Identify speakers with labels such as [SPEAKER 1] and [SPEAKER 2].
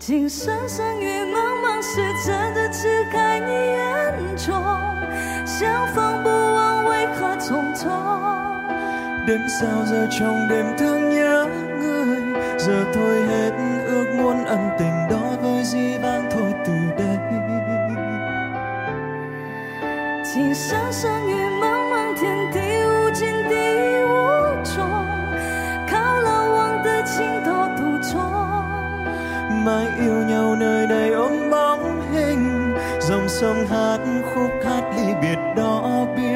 [SPEAKER 1] 今生生与茫茫是真的只在你眼中，相逢不忘为何匆匆。
[SPEAKER 2] Đến sao giờ trong đêm thương nhớ người, giờ thôi hết ước muốn ân tình đó với dĩ vãng thôi từ đây.
[SPEAKER 1] 今生生与茫茫天地无尽地无中，靠了望的情到途中。
[SPEAKER 2] Mãi yêu nhau nơi đây ôm bóng hình, dòng sông hát khúc hát ly biệt đó biết